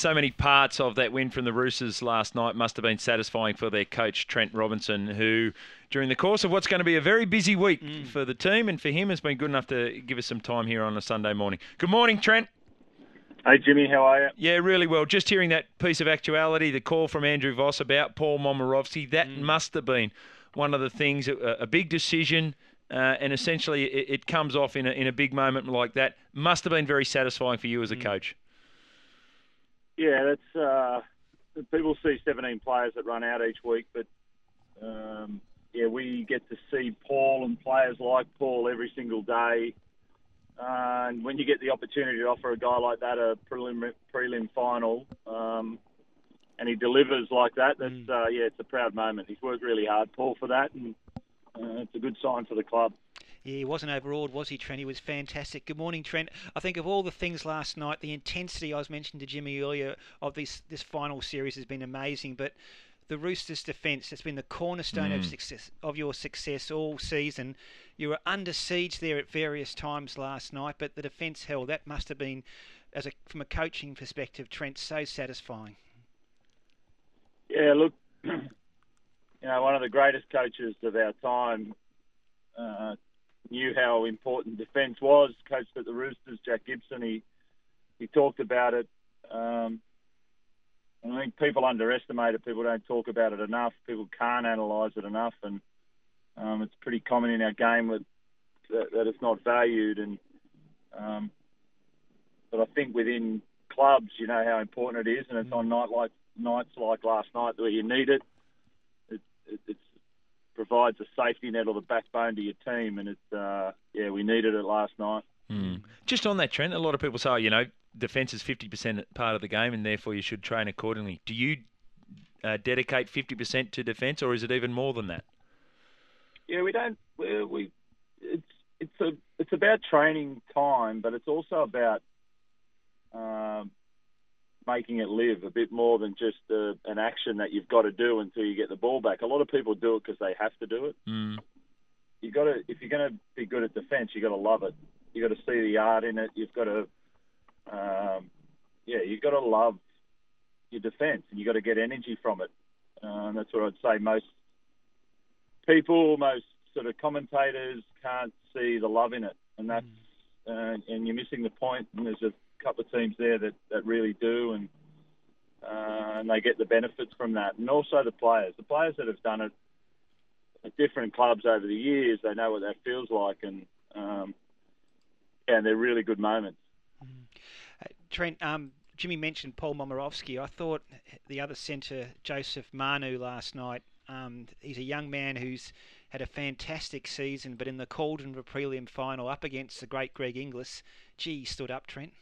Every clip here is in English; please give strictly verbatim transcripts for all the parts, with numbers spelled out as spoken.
so many parts of that win from the Roosters last night must have been satisfying for their coach, Trent Robinson, who, during the course of what's going to be a very busy week mm. for the team and for him, has been good enough to give us some time here on a Sunday morning. Good morning, Trent. Hey, Jimmy, how are you? Yeah, really well. Just hearing that piece of actuality, the call from Andrew Voss about Paul Momirovski, that mm. must have been one of the things, a, a big decision, uh, and essentially it, it comes off in a, in a big moment like that. Must have been very satisfying for you as a mm. coach. Yeah, that's uh, people see seventeen players that run out each week, but um, yeah, we get to see Paul and players like Paul every single day. Uh, and when you get the opportunity to offer a guy like that a prelim prelim final, um, and he delivers like that, that's mm. uh, yeah, it's a proud moment. He's worked really hard, Paul, for that, and uh, it's a good sign for the club. Yeah, he wasn't overawed, was he, Trent? He was fantastic. Good morning, Trent. I think of all the things last night, the intensity I was mentioning to Jimmy earlier of this this final series has been amazing. But the Roosters' defence has been the cornerstone mm. of success of your success all season. You were under siege there at various times last night, but the defence held. That must have been, as a from a coaching perspective, Trent, so satisfying. Yeah, look, you know, one of the greatest coaches of our time. Uh, knew how important defence was. Coached at the Roosters, Jack Gibson, he he talked about it. Um, I think people underestimate it. People don't talk about it enough. People can't analyse it enough, and um, it's pretty common in our game that, that, that it's not valued. And um, but I think within clubs, you know how important it is, and it's on night like nights like last night where you need it. It, it it's provides a safety net or the backbone to your team, and it's uh, yeah, we needed it last night. Mm. Just on that, Trent, a lot of people say, you know, defence is fifty percent part of the game, and therefore you should train accordingly. Do you uh, dedicate fifty percent to defence, or is it even more than that? Yeah, we don't. We, we it's it's a it's about training time, but it's also about um, making it live a bit more than just uh, an action that you've got to do until you get the ball back. A lot of people do it because they have to do it. Mm. You got to, if you're going to be good at defence, you got to love it. You got to see the art in it. You've got to, um, yeah, you've got to love your defence, and you got to get energy from it. Uh, and that's what I'd say. Most people, most sort of commentators can't see the love in it, and that's mm. uh, and you're missing the point. And there's a couple of teams there that, that really do, and uh, and they get the benefits from that. And also the players. The players that have done it at different clubs over the years, they know what that feels like, and um, yeah, and they're really good moments. Mm. Uh, Trent, um, Jimmy mentioned Paul Momirovski. I thought the other centre, Joseph Manu, last night, um, he's a young man who's had a fantastic season, but in the Cauldron prelim final up against the great Greg Inglis, gee, he stood up, Trent.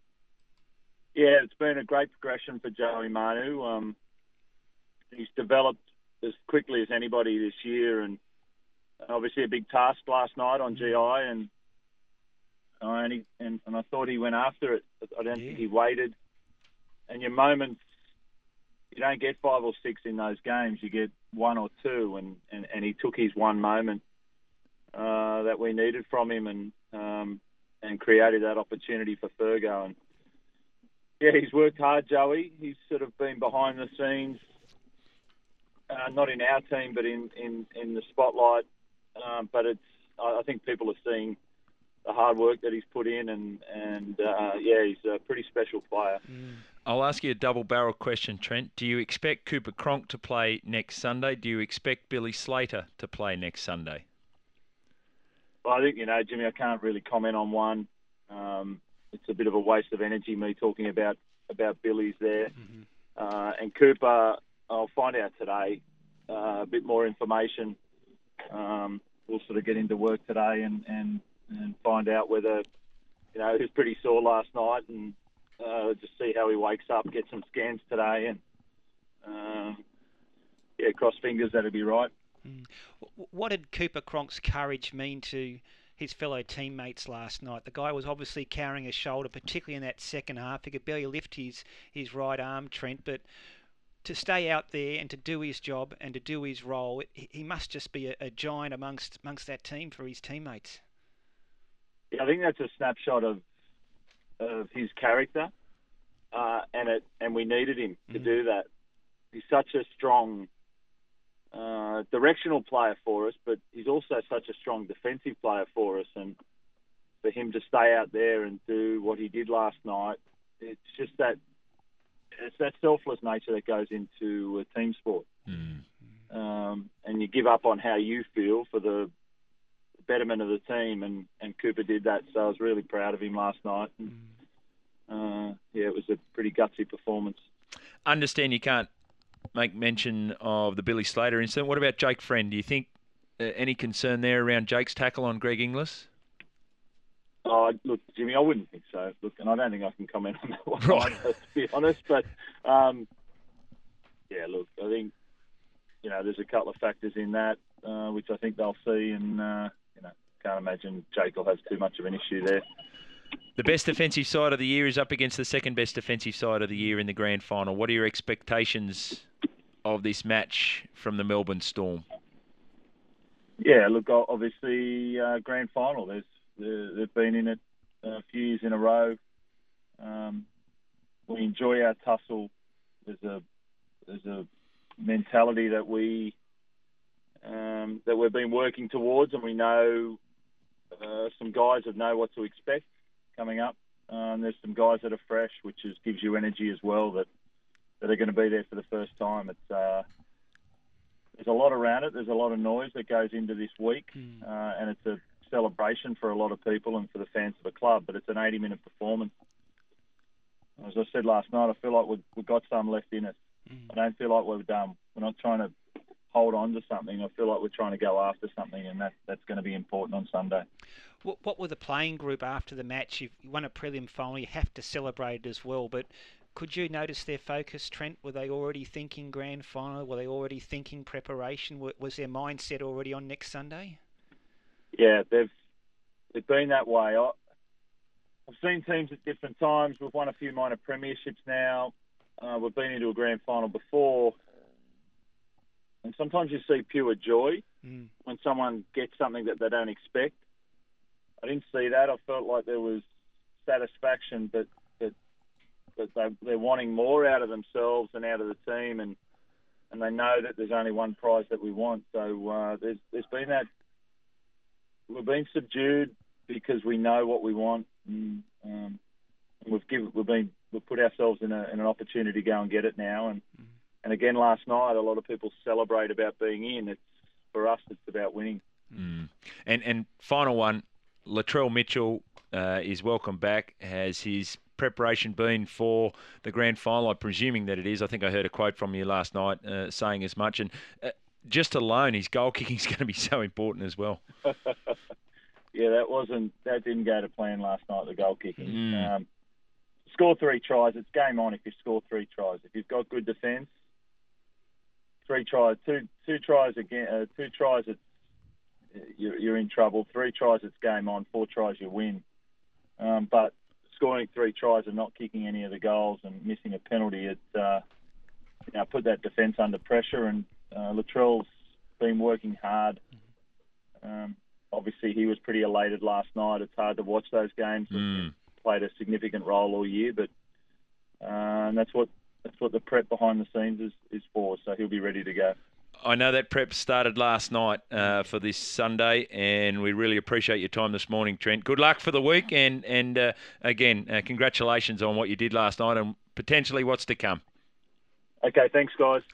Yeah, it's been a great progression for Joey Manu. Um, he's developed as quickly as anybody this year, and obviously a big task last night on G I, and uh, and, he, and and I thought he went after it. I don't yeah. think he waited. And your moments, you don't get five or six in those games. You get one or two, and, and, and he took his one moment uh, that we needed from him, and um, and created that opportunity for Fergo. And yeah, he's worked hard, Joey. He's sort of been behind the scenes, uh, not in our team, but in, in, in the spotlight. Um, but it's I think people are seeing the hard work that he's put in, and, and uh, yeah, he's a pretty special player. Mm. I'll ask you a double-barrel question, Trent. Do you expect Cooper Cronk to play next Sunday? Do you expect Billy Slater to play next Sunday? Well, I think, you know, Jimmy, I can't really comment on one. Um, it's a bit of a waste of energy, me talking about, about Billy's there. Mm-hmm. Uh, and Cooper, I'll find out today uh, a bit more information. Um, we'll sort of get into work today and, and, and find out whether, you know, he was pretty sore last night, and uh, just see how he wakes up, get some scans today, and um, yeah, cross fingers that'll be right. Mm. What did Cooper Cronk's courage mean to his fellow teammates last night? The guy was obviously carrying a shoulder, particularly in that second half. He could barely lift his, his right arm, Trent, but to stay out there and to do his job and to do his role, he must just be a, a giant amongst amongst that team for his teammates. Yeah, I think that's a snapshot of of his character. uh, and it and we needed him to Mm. do that. He's such a strong uh, directional player for us, but he's also such a strong defensive player for us. And for him to stay out there and do what he did last night, it's just that it's that selfless nature that goes into a team sport. Mm. Um, and you give up on how you feel for the betterment of the team, and, and Cooper did that. So I was really proud of him last night. And, uh, yeah, it was a pretty gutsy performance. Understand you can't make mention of the Billy Slater incident. What about Jake Friend? Do you think uh, any concern there around Jake's tackle on Greg Inglis? Oh, look, Jimmy, I wouldn't think so. Look, and I don't think I can comment on that one, Right. to be honest. But, um, yeah, look, I think, you know, there's a couple of factors in that, uh, which I think they'll see. And, uh, you know, can't imagine Jake will have too much of an issue there. The best defensive side of the year is up against the second best defensive side of the year in the grand final. What are your expectations of this match from the Melbourne Storm? Yeah, look, obviously, uh, grand final. There's uh, they've been in it a few years in a row. Um, we enjoy our tussle. There's a there's a mentality that we um, that we've been working towards, and we know uh, some guys that know what to expect coming up. Um, there's some guys that are fresh, which is, gives you energy as well, that that are going to be there for the first time. It's uh, there's a lot around it. There's a lot of noise that goes into this week, Mm. uh, and it's a celebration for a lot of people and for the fans of the club. But it's an eighty-minute performance. As I said last night, I feel like we've, we've got some left in us. Mm. I don't feel like we're done. We're not trying to hold on to something. I feel like we're trying to go after something, and that, that's going to be important on Sunday. What, what were the playing group after the match? You've won a prelim final. You have to celebrate it as well. But could you notice their focus, Trent? Were they already thinking grand final? Were they already thinking preparation? Was their mindset already on next Sunday? Yeah, they've they've been that way. I, I've seen teams at different times. We've won a few minor premierships now. Uh, we've been into a grand final before. And sometimes you see pure joy Mm. when someone gets something that they don't expect. I didn't see that. I felt like there was satisfaction, but that that they, they're wanting more out of themselves and out of the team, and and they know that there's only one prize that we want. So uh, there's there's been that. We've been subdued because we know what we want, and, um, and we've given we've been we've put ourselves in, a, in an opportunity to go and get it now. And Mm. and again last night, a lot of people celebrate about being in. It's for us, it's about winning. Mm. And and final one, Latrell Mitchell uh, is welcome back. Has his preparation been for the grand final? I'm presuming that it is. I think I heard a quote from you last night uh, saying as much. And uh, just alone, his goal kicking is going to be so important as well. Yeah, that wasn't that didn't go to plan last night. The goal kicking. Mm. Um, score three tries. It's game on if you score three tries. If you've got good defence, three tries, two two tries again, uh, two tries. It's you're, you're in trouble. Three tries, it's game on. Four tries, you win. Um, but scoring three tries and not kicking any of the goals and missing a penalty, it uh, you know, put that defence under pressure. And uh, Latrell's been working hard. Um, obviously, he was pretty elated last night. It's hard to watch those games. Mm. Played a significant role all year, but uh, and that's what that's what the prep behind the scenes is, is for. So he'll be ready to go. I know that prep started last night uh, for this Sunday, and we really appreciate your time this morning, Trent. Good luck for the week, and and uh, again, uh, congratulations on what you did last night and potentially what's to come. Okay, thanks, guys.